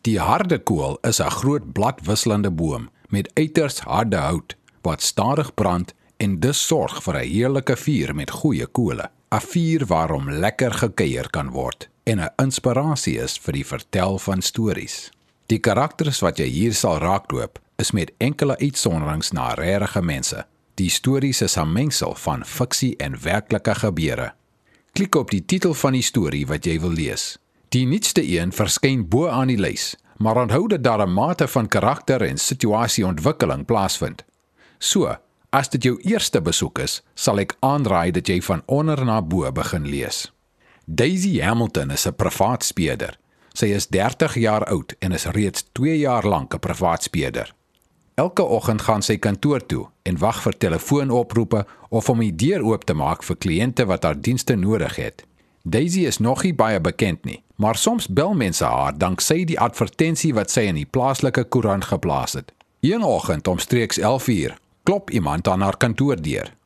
Die harde kool is 'n groot bladwisselende boom met uiters harde hout wat stadig brand en dus sorg vir 'n heerlike vuur met goeie kole. 'n Vuur waarom lekker gekuier kan word en 'n inspirasie is vir die vertel van stories. Die karakters wat jy hier sal raakloop, is met enkele uitsonderings na regte mense. Die stories is 'n mengsel van fiksie en werklike gebeure. Klik op die titel van die storie wat jy wil lees. Die nuutste een verskyn bo aan die lys, maar onthou dat daar 'n mate van karakter en situasieontwikkeling plaasvind. So, as dit jou eerste besoek is, sal ek aanraai dat jy van onder na bo begin lees. Daisy Hamilton is 'n privaat speurder. Sy is 30 jaar oud en is reeds 2 jaar lank 'n privaat speurder. Elke oggend gaan sy kantoor toe en wag vir telefoonoproepe of om die deur oop te maak vir kliënte wat haar dienste nodig het. Daisy is nog nie baie bekend nie, maar soms bel mense haar danksy die advertensie wat sy in die plaaslike koerant geplaas het. Een oggend omstreeks 11 uur klop iemand aan haar kantoordeur.